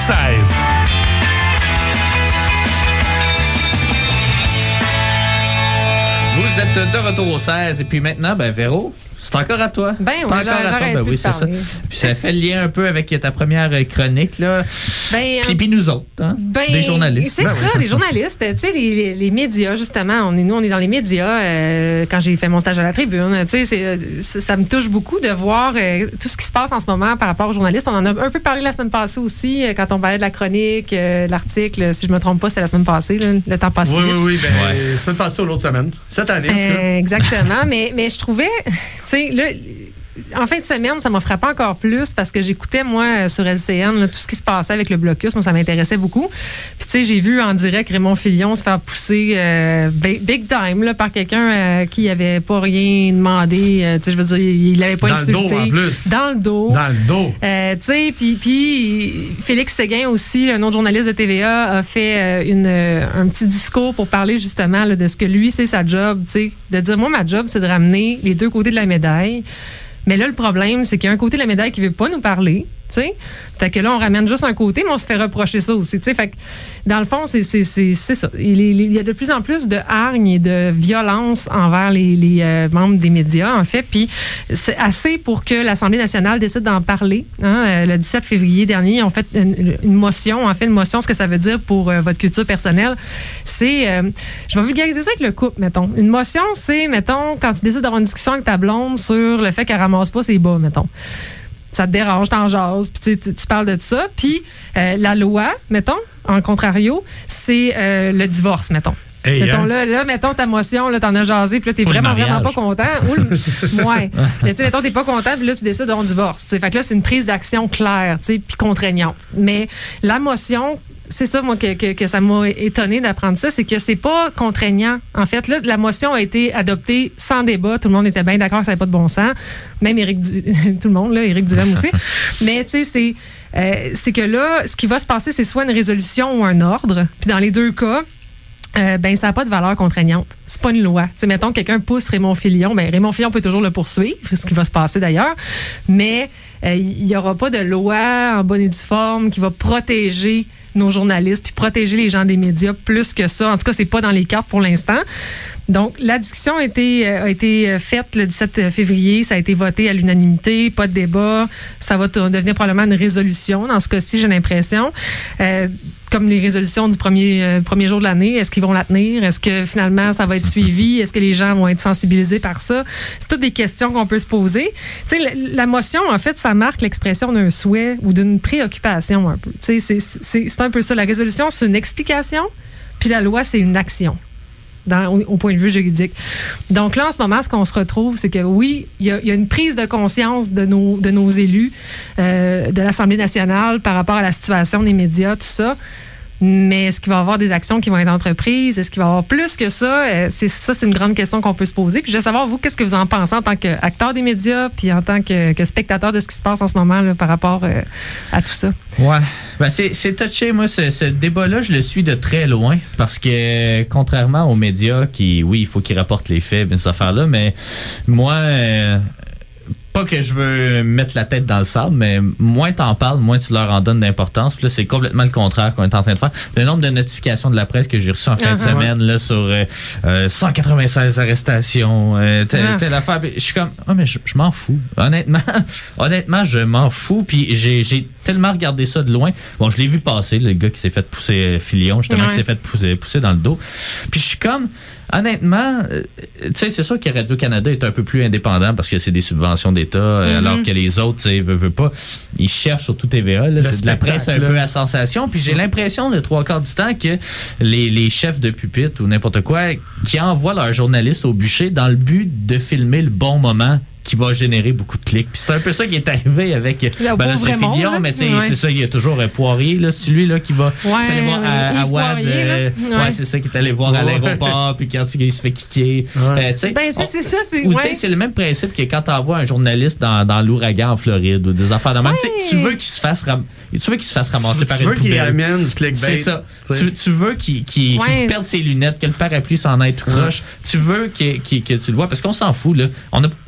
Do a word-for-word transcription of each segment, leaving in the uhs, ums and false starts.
seize. Vous êtes de retour au seize et puis maintenant, ben Véro, c'est encore à toi. Ben oui, encore à toi. Ben oui, c'est ça. Puis ça fait le lien un peu avec ta première chronique, là. Ben, puis, puis nous autres, hein? Ben, des journalistes. C'est ben ça, oui. les journalistes. Tu sais, les, les, les médias, justement. On est, nous, on est dans les médias. Euh, quand j'ai fait mon stage à la Tribune, tu sais, c'est, ça me touche beaucoup de voir euh, tout ce qui se passe en ce moment par rapport aux journalistes. On en a un peu parlé la semaine passée aussi, euh, quand on parlait de la chronique, euh, de l'article. Si je me trompe pas, c'est la semaine passée. Là, le temps passe oui, vite. Oui, oui, ben, ouais. La semaine passée ou l'autre semaine. Cette année, en tout cas. Euh, exactement. mais, mais je trouvais, tu sais, là, en fin de semaine, ça m'a frappé encore plus parce que j'écoutais, moi, sur L C N, là, tout ce qui se passait avec le blocus. Moi, ça m'intéressait beaucoup. Puis, tu sais, j'ai vu en direct Raymond Filion se faire pousser euh, big time là, par quelqu'un euh, qui n'avait pas rien demandé. Euh, tu sais, je veux dire, il l'avait pas Dans insulté. Dans le dos, en plus. Dans le dos. Dans le dos. Euh, tu sais, puis, puis Félix Séguin aussi, un autre journaliste de T V A, a fait euh, une, un petit discours pour parler justement là, de ce que lui, c'est sa job. Tu sais, de dire, moi, ma job, c'est de ramener les deux côtés de la médaille. Mais là, le problème, c'est qu'il y a un côté de la médaille qui veut pas nous parler, tu sais. Fait que là, on ramène juste un côté, mais on se fait reprocher ça aussi, tu sais. Fait que, dans le fond, c'est, c'est, c'est, c'est ça. Il, il y a de plus en plus de hargne et de violence envers les, les euh, membres des médias, en fait. Puis, c'est assez pour que l'Assemblée nationale décide d'en parler. Hein. Le dix-sept février dernier, ils ont fait une, une motion. En fait, une motion, ce que ça veut dire pour euh, votre culture personnelle, c'est... Euh, je vais vulgariser ça avec le couple, mettons. Une motion, c'est, mettons, quand tu décides d'avoir une discussion avec ta blonde sur le fait qu'elle ramasse pas ses bas, mettons. Ça te dérange, t'en jases, puis tu, tu parles de ça. Puis euh, la loi, mettons, en contrario, c'est euh, le divorce, mettons. Hey, mettons, hein? là, là, mettons ta motion, là, t'en as jasé, puis là, t'es vraiment, vraiment pas content. Ou le, ouais. Mais tu sais, mettons, t'es pas content, puis là, tu décides d'un divorce. T'sais. Fait que là, c'est une prise d'action claire, tu sais, puis contraignante. Mais la motion, c'est ça, moi, que, que, que ça m'a étonné d'apprendre ça, c'est que c'est pas contraignant. En fait, là, la motion a été adoptée sans débat. Tout le monde était bien d'accord que ça n'avait pas de bon sens. Même Éric du... tout le monde, là, Éric Duhem aussi. Mais, tu sais, c'est, euh, c'est que là, ce qui va se passer, c'est soit une résolution ou un ordre. Puis dans les deux cas, Euh, ben ça n'a pas de valeur contraignante. C'est pas une loi. T'sais, mettons que quelqu'un pousse Raymond Filion, ben Raymond Filion peut toujours le poursuivre, ce qui va se passer d'ailleurs, mais il euh, n'y aura pas de loi en bonne et due forme qui va protéger nos journalistes puis protéger les gens des médias plus que ça. En tout cas, c'est pas dans les cartes pour l'instant. Donc, la discussion a été, a été faite le dix-sept février. Ça a été voté à l'unanimité, pas de débat. Ça va t- devenir probablement une résolution. Dans ce cas-ci, j'ai l'impression. Euh, comme les résolutions du premier, euh, premier jour de l'année, est-ce qu'ils vont la tenir? Est-ce que finalement, ça va être suivi? Est-ce que les gens vont être sensibilisés par ça? C'est toutes des questions qu'on peut se poser. Tu sais, la, la motion, en fait, ça marque l'expression d'un souhait ou d'une préoccupation un peu. Tu sais, c'est, c'est, c'est un peu ça. La résolution, c'est une explication, puis la loi, c'est une action. Dans, au, au point de vue juridique. Donc là, en ce moment, ce qu'on se retrouve, c'est que oui, il y a, y a une prise de conscience de nos, de nos élus, euh, de l'Assemblée nationale par rapport à la situation des médias, tout ça. Mais est-ce qu'il va y avoir des actions qui vont être entreprises? Est-ce qu'il va y avoir plus que ça? Euh, c'est, ça, c'est une grande question qu'on peut se poser. Puis je veux savoir, vous, qu'est-ce que vous en pensez en tant qu'acteur des médias puis en tant que, que spectateur de ce qui se passe en ce moment là, par rapport euh, à tout ça? Ouais. Ben c'est, c'est touché. Moi, ce, ce débat-là, je le suis de très loin parce que, contrairement aux médias qui, oui, il faut qu'ils rapportent les faits, bien, ces affaires-là, mais moi... Euh, pas que je veux mettre la tête dans le sable, mais moins t'en parles, moins tu leur en donnes d'importance. Puis là, c'est complètement le contraire qu'on est en train de faire. Le nombre de notifications de la presse que j'ai reçues en fin uh-huh. de semaine là, sur euh, euh, cent quatre-vingt-seize arrestations, euh, telle, uh-huh. telle affaire. Je suis comme, oh, mais je, je m'en fous. Honnêtement, honnêtement, je m'en fous. Puis j'ai, j'ai tellement regardé ça de loin. Bon, je l'ai vu passer, le gars qui s'est fait pousser euh, Filion, justement, ouais. qui s'est fait pousser, pousser dans le dos. Puis je suis comme... Honnêtement, euh, tu sais, c'est sûr que Radio-Canada est un peu plus indépendant parce que c'est des subventions d'État, mm-hmm. alors que les autres, tu sais, veulent, veulent pas. Ils cherchent surtout T V A, là, c'est de la presse un là. peu à sensation. Puis j'ai l'impression, le trois quarts du temps, que les, les chefs de pupitre ou n'importe quoi qui envoient leurs journalistes au bûcher dans le but de filmer le bon moment qui va générer beaucoup de clics. Puis c'est un peu ça qui est arrivé avec ben là, c'est Filion, mais ouais. c'est ça, il y a toujours un Poirier, là, c'est lui là, qui va ouais, aller voir à, à Wad. Euh, ouais. ouais, c'est ça qui est allé voir ouais. à l'aéroport, puis quand il se fait kicker. Ouais. Euh, ben, c'est, c'est ça. C'est, ou ouais. c'est le même principe que quand tu envoies un journaliste dans, dans l'ouragan en Floride ou des affaires de même. Ouais. Tu veux qu'il se fasse, ram- tu veux qu'il se fasse ramasser tu, par tu une veux poubelle. Qu'il ramène du clickbait. C'est ça. Tu, tu veux qu'il, qu'il, ouais, qu'il perde ses lunettes, que le parapluie s'en aille tout croche. Tu veux que, que, que tu le vois, parce qu'on s'en fout. Là. On, a, on est capable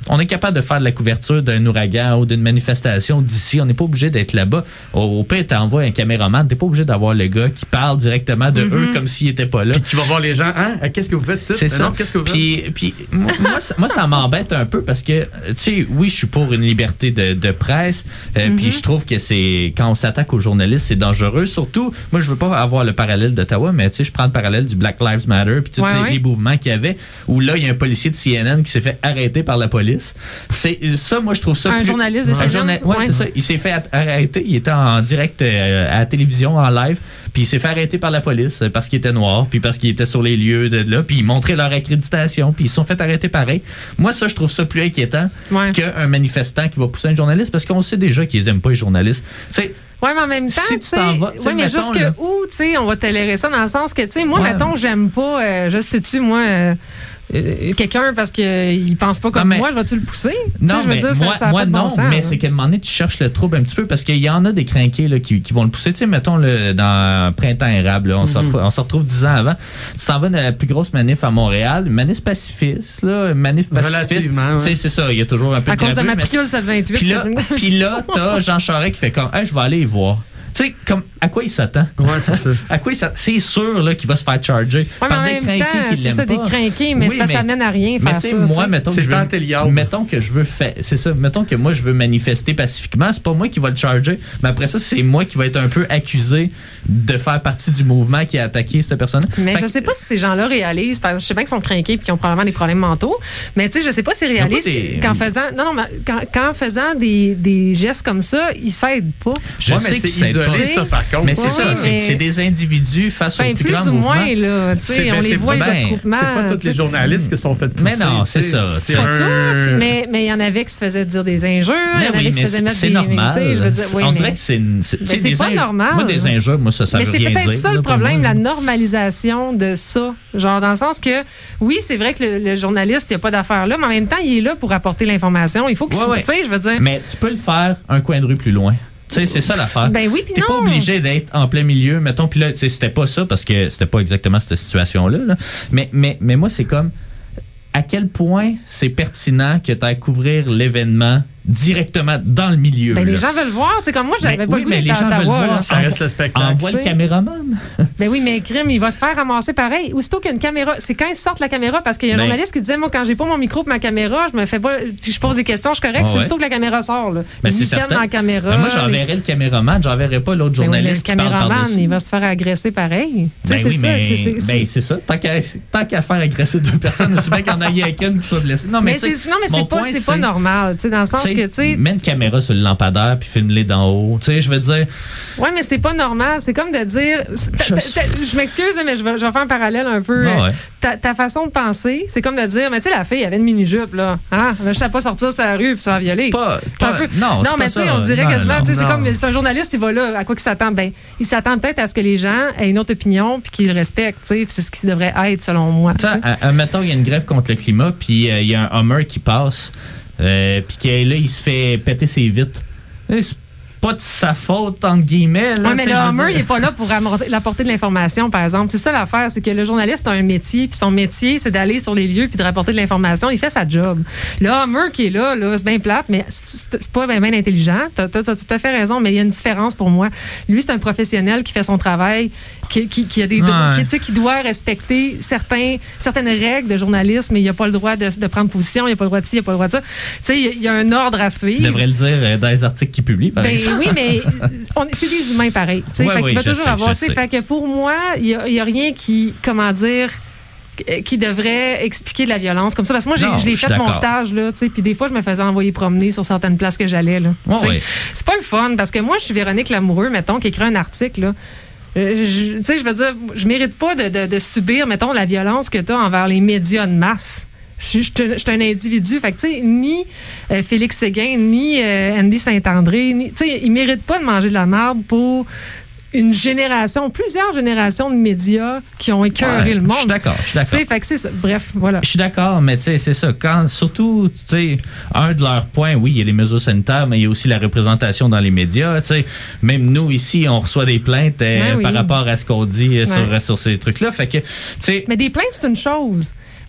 capable de faire de la couverture d'un ouragan ou d'une manifestation d'ici, on n'est pas obligé d'être là-bas. Au, au pire, t'envoies un caméraman, t'es pas obligé d'avoir le gars qui parle directement de mm-hmm. eux comme s'il était pas là. Puis tu vas voir les gens, hein, qu'est-ce que vous faites ici? C'est ça. Non, qu'est-ce que vous puis, faites? Puis, moi, moi, ça, moi, ça m'embête un peu parce que, tu sais, oui, je suis pour une liberté de, de presse, euh, mm-hmm. puis je trouve que c'est, quand on s'attaque aux journalistes, c'est dangereux. Surtout, moi, je veux pas avoir le parallèle d'Ottawa, mais tu sais, je prends le parallèle du Black Lives Matter, puis tous ouais, les, ouais. les mouvements qu'il y avait, où là, il y a un policier de C N N qui s'est fait arrêter par la police. C'est ça, moi, je trouve ça. Un plus, journaliste de un C N N? Journa- ouais, ouais, c'est ça. Il s'est fait arrêter, il était en direct euh, à la télévision, en live, puis il s'est fait arrêter par la police parce qu'il était noir, puis parce qu'il était sur les lieux de là, puis ils montraient leur accréditation, puis ils se sont fait arrêter pareil. Moi, ça, je trouve ça plus inquiétant ouais. qu'un manifestant qui va pousser un journaliste, parce qu'on sait déjà qu'ils aiment pas les journalistes. Tu sais, oui, mais en même temps, si tu t'en vas, oui, mais jusque là, où, tu sais, on va tolérer ça dans le sens que, tu sais, moi, ouais. mettons, j'aime pas, euh, je sais-tu, moi, euh, euh, quelqu'un parce qu'il pense pas comme non, mais, moi, je vais-tu le pousser? Non, je veux mais dire, moi, ça, ça a moi pas de non, bon sens, mais hein. c'est qu'à un moment donné, tu cherches le trouble un petit peu parce qu'il y en a des crinqués là, qui, qui vont le pousser. Tu sais, mettons, le, dans Printemps érable, là, on, mm-hmm. se, on se retrouve dix ans avant. Tu t'en vas dans la plus grosse manif à Montréal, manif pacifiste, là, manif pacifiste. Relativement, tu sais, ouais. c'est ça, il y a toujours un peu à de cause de gravure, matricule sept vingt-huit. Puis là, puis là, t'as Jean Charest qui fait comme, hey, je vais aller y voir. Tu sais, comme, à quoi il s'attend? Ouais, c'est ça. À quoi il s'attend? C'est sûr, là, qu'il va se faire charger. Ouais, par mais des en même crinqués temps, qui c'est l'aiment ça, pas. des crinqués, mais oui, ça mène à rien mais faire ça. moi, Moi, mettons que, je veux, mettons que je veux faire, c'est ça, mettons que moi, je veux manifester pacifiquement, c'est pas moi qui va le charger, mais après ça, c'est moi qui va être un peu accusé de faire partie du mouvement qui a attaqué cette personne. Mais fait je que, sais pas si ces gens-là réalisent, parce que je sais bien qu'ils sont crinqués et qu'ils ont probablement des problèmes mentaux, mais tu sais, je sais pas s'ils réalisent des... qu'en faisant, non, non, mais quand, qu'en faisant des, des gestes comme ça, ils s'aident pas. Je ouais, sais mais qu'ils c'est s'aident isolé, pas. ça, par contre. Mais c'est oui, ça, mais... c'est, c'est des individus face ben, au plus, plus grand ou mouvement. moins, là, tu sais, on ben, les voit, ben, les attroupements. C'est pas tous les journalistes qui sont faits pousser. Mais non, c'est ça. C'est pas un... toutes, mais mais il y en avait qui se faisaient dire des injures, il y en oui, avait qui se faisaient mettre c'est des... normal. Je veux dire, oui, on mais... dirait que c'est... C'est, ben, c'est des pas inj... normal. Moi, des injures, moi, ça, ça mais veut c'est rien dire. peut-être ça là, le problème, moi. la normalisation de ça. Genre, dans le sens que, oui, c'est vrai que le, le journaliste, il n'y a pas d'affaire là, mais en même temps, il est là pour apporter l'information. Il faut qu'il ouais, soit... ouais. Tu sais, je veux dire... Mais tu peux le faire un coin de rue plus loin. Tu sais, c'est ça l'affaire. Ben oui, puis t'es non. pas obligé d'être en plein milieu, mettons. Puis là, tu sais, c'était pas ça parce que c'était pas exactement cette situation-là. Là. Mais, mais, mais moi, c'est comme à quel point c'est pertinent que tu ailles couvrir l'événement directement dans le milieu. Ben, là. les gens veulent voir. Tu sais, comme moi, j'avais mais, pas oui, le goût mais d'être les à gens Ottawa. veulent voir. Là. Ça reste le spectacle. Envoie le caméraman. Ben oui, mais crime, il va se faire ramasser pareil. Aussitôt qu'il y a une caméra, c'est quand ils sortent la caméra, parce qu'il y a un ben, journaliste qui disait, moi, quand j'ai pas mon micro et ma caméra, je me fais pas, puis je pose des questions, je suis correct, oh, c'est ouais. aussitôt que la caméra sort. Là. Ben, ils c'est mitainent certain. dans la caméra. Ben, moi, les... j'enverrais le caméraman, j'enverrais pas l'autre ben journaliste oui, qui le parle caméraman, par-dessus. il va se faire agresser pareil. Ben c'est oui, ça, mais c'est, c'est, ben, c'est ça. Tant qu'à, tant qu'à faire agresser deux personnes, c'est bien qu'il y en ait qu'une qui soit blessée. Non, mais, mais c'est, non, mais c'est pas, point, c'est pas normal, tu sais, dans le sens que, tu sais... Mets une caméra sur le lampadaire puis filme-les d'en haut. Tu sais, je veux dire... Ouais, mais c'est pas normal. C'est comme de dire... Je, je m'excuse, mais je vais, je vais faire un parallèle un peu. Ah ouais. ta, ta façon de penser, c'est comme de dire, mais tu sais, la fille, elle avait une mini-jupe, là. Hein? Je ne sais pas sortir sur la rue puis se faire violer. Pas, pas, pas, peu... non, non mais tu sais, on dirait non, quasiment, tu sais, c'est non. comme, c'est un journaliste, il va là, à quoi qu'il s'attend? Ben, il s'attend peut-être à ce que les gens aient une autre opinion puis qu'ils le respectent, tu sais. C'est ce qui devrait être, selon moi. Tu sais, mettons, il y a une grève contre le climat puis euh, il y a un Hummer qui passe euh, puis que là, il se fait péter ses vitres. C'est pas de sa faute, entre guillemets. Là, oui, mais le Hummer, il n'est pas là pour apporter de l'information, par exemple. C'est ça l'affaire, c'est que le journaliste a un métier, puis son métier, c'est d'aller sur les lieux puis de rapporter de l'information. Il fait sa job. Le Hummer qui est là, là c'est bien plate, mais c'est, c'est pas bien, bien intelligent. T'as, t'as, t'as tout à fait raison, mais il y a une différence pour moi. Lui, c'est un professionnel qui fait son travail, qui, qui, qui a des, ouais. qui, qui doit respecter certains, certaines règles de journalisme, mais il n'a pas le droit de, de prendre position, il n'a pas le droit de ci, il n'a pas le droit de ça. Tu sais, il y a un ordre à suivre. Il devrait le dire dans les articles qu'il publie, par ben, exemple. Oui, mais on, c'est des humains pareils. Ouais, fait oui, qu'il va toujours sais, avoir. Fait que pour moi, il n'y a, a rien qui, comment dire, qui devrait expliquer de la violence comme ça. Parce que moi, j'ai, non, je l'ai fait d'accord. Mon stage, là, puis des fois, je me faisais envoyer promener sur certaines places que j'allais. Là, oh, oui. C'est pas le fun, parce que moi, je suis Véronique Lamoureux, mettons, qui écrit un article, là. Euh, je, tu sais, je veux dire, je mérite pas de, de, de subir, mettons, la violence que tu as envers les médias de masse. Je suis un individu. Fait que, tu sais, ni euh, Félix Séguin, ni euh, Andy Saint-André, ni, tu sais, ils méritent pas de manger de la marde pour une génération, plusieurs générations de médias qui ont écœuré ouais, le monde. Je suis d'accord, je suis d'accord. Fait que c'est ça. Bref, voilà. Je suis d'accord, mais tu sais, c'est ça. Quand, surtout, tu sais, un de leurs points, oui, il y a les mesures sanitaires, mais il y a aussi la représentation dans les médias. Tu sais, même nous, ici, on reçoit des plaintes euh, oui. par rapport à ce qu'on dit ouais. sur, sur ces trucs-là. Fait que, tu sais. Mais des plaintes, c'est une chose.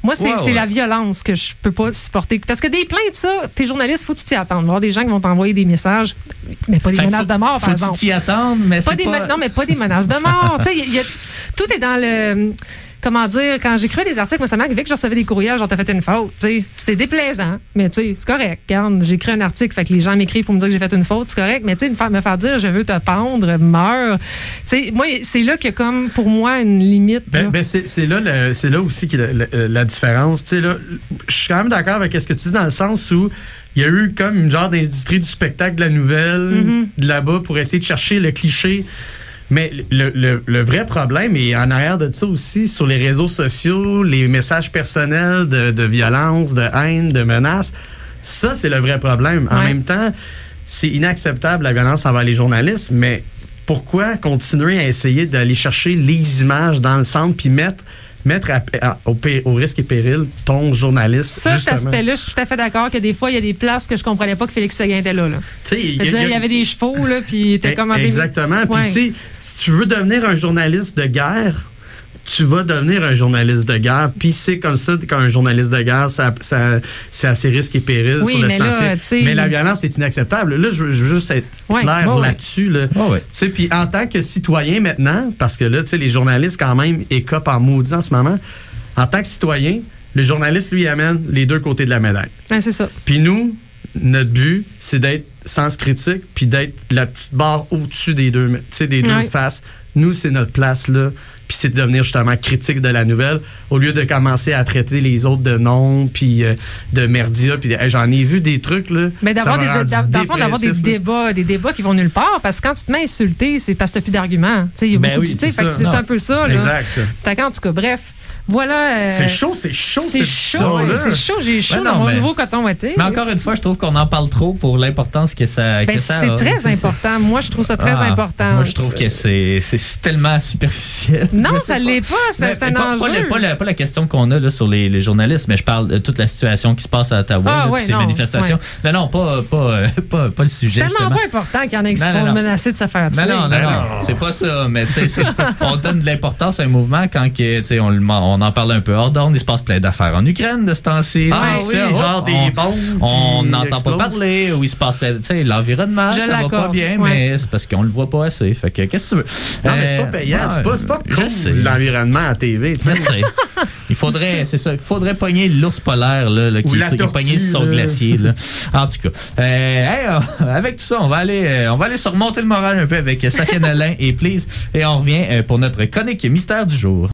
Moi, c'est Ouais, c'est ouais. la violence que je peux pas supporter. Parce que des plaintes, ça, t'es journaliste, faut que tu t'y attendes. Il va y avoir des gens qui vont t'envoyer des messages, mais pas des Fait que menaces faut- de mort, par faut exemple. t'y attendre, mais Pas c'est des pas... men- Non, mais pas des menaces de mort. Tu sais, il y a- tout est dans le... Comment dire, quand j'écrivais des articles, moi, ça m'arrivait que je recevais des courriels, genre, t'as fait une faute, tu sais. C'était déplaisant, mais tu sais, c'est correct. Regarde, j'écris un article, fait que les gens m'écrivent pour me dire que j'ai fait une faute, c'est correct, mais tu sais, me faire, me faire dire, je veux te pendre, meurs. Tu sais, moi, c'est là qu'il y a comme, pour moi, une limite. Ben, là. ben, c'est c'est là, le- c'est là aussi qu'il y a la, la- la différence. Tu sais, là, je suis quand même d'accord avec ce que tu dis dans le sens où il y a eu comme une genre d'industrie du spectacle, de la nouvelle, Mhm. de là-bas pour essayer de chercher le cliché. Mais le, le, le vrai problème est en arrière de ça aussi sur les réseaux sociaux, les messages personnels de, de violence, de haine, de menaces. Ça, c'est le vrai problème. En Ouais. même temps, c'est inacceptable la violence envers les journalistes, mais pourquoi continuer à essayer d'aller chercher les images dans le centre puis mettre, mettre à- à- au, pé- au risque et péril ton journaliste? Ça, cet justement? aspect-là, je suis tout à fait d'accord que des fois, il y a des places que je comprenais pas que Félix Séguin était là. là. Tu sais, il Je veux dire, il y avait des chevaux, là, puis il était Eh, comme un peu- Exactement. Puis, Ouais. tu sais, si tu veux devenir un journaliste de guerre, tu vas devenir un journaliste de guerre. Puis c'est comme ça qu'un journaliste de guerre, ça, ça- c'est à ses risques et périls Oui, sur le mais là, sentier. tu sais- mais la violence est inacceptable. Là, je veux je veux juste être Ouais. clair Ouais, ouais. là-dessus. Là. Ouais, ouais. Tu sais, puis en tant que citoyen maintenant, parce que là, tu sais, les journalistes quand même écopent en maudit en ce moment, en tant que citoyen, le journaliste, lui, amène les deux côtés de la médaille. Ouais, c'est ça. Puis nous, notre but, c'est d'être sens critique, puis d'être la petite barre au-dessus des deux, tu sais, des deux Ouais. faces. Nous, c'est notre place là. Puis c'est de devenir justement critique de la nouvelle, au lieu de commencer à traiter les autres de noms, puis euh, de merdia, puis hey, j'en ai vu des trucs là. Mais d'avoir ça m'a des, rendu d'a- dans le fond, d'avoir des dépressif, là. débats, des débats qui vont nulle part, parce que quand tu te mets à insulter, c'est parce que t'as plus d'arguments. Tu sais, il y a Ben beaucoup oui, de- tu sais, c'est fait que ça. c'est Non. un peu ça, là. Exact. Fait qu'en tout cas, bref, voilà. euh, C'est chaud, c'est chaud, C'est cette chaud, discussion-là. c'est chaud, j'ai chaud Ben dans non, mon mais- nouveau coton ouaté. Mais encore une fois, je trouve qu'on en parle trop pour l'importance que ça, Ben, que ça c'est a. très C'est- important. Moi, je trouve ça très Ah, important. Moi, je trouve que c'est c'est tellement superficiel. Non, Je ça sais l'est pas. C'est Mais c'est un pas, enjeu. pas, le- pas la, pas la question qu'on a là, sur les, les journalistes, mais je parle de toute la situation qui se passe à Ottawa, Ah, là, ouais, puis ces non, manifestations. Non, non, pas, pas, euh, pas, pas le sujet. C'est tellement justement. pas important qu'il y en ait qui se Non, font non, non. menacer de se faire tuer. Non, non, non, Ben non, non. c'est pas ça. Mais tu sais, c'est- on donne de l'importance à un mouvement quand que, tu sais, on, le- on en parle un peu hors d'onde. Il se passe plein d'affaires en Ukraine de ce temps-ci. Ah Tu oui, sais, on- genre des on- bombes. On qui n'entend pas explosent. parler, ou il se passe plein. Tu sais, l'environnement, Je ça va pas l'accorde, bien, ouais. mais c'est parce qu'on le voit pas assez. Fait que, qu'est-ce que tu veux? Non, mais c'est Euh, pas payant, c'est ouais, pas, c'est pas je cool, sais. l'environnement à T V. tu Je sais. sais. Il faudrait, c'est ça, il faudrait pogner l'ours polaire là, là, Ou qui, la qui est tortue, pogné sur son là. glacier. Là. En tout cas, euh, hey, euh, avec tout ça, on va aller, euh, on va aller se remonter le moral un peu avec Safia Nolin et Please, et on revient euh, pour notre chronique mystère du jour.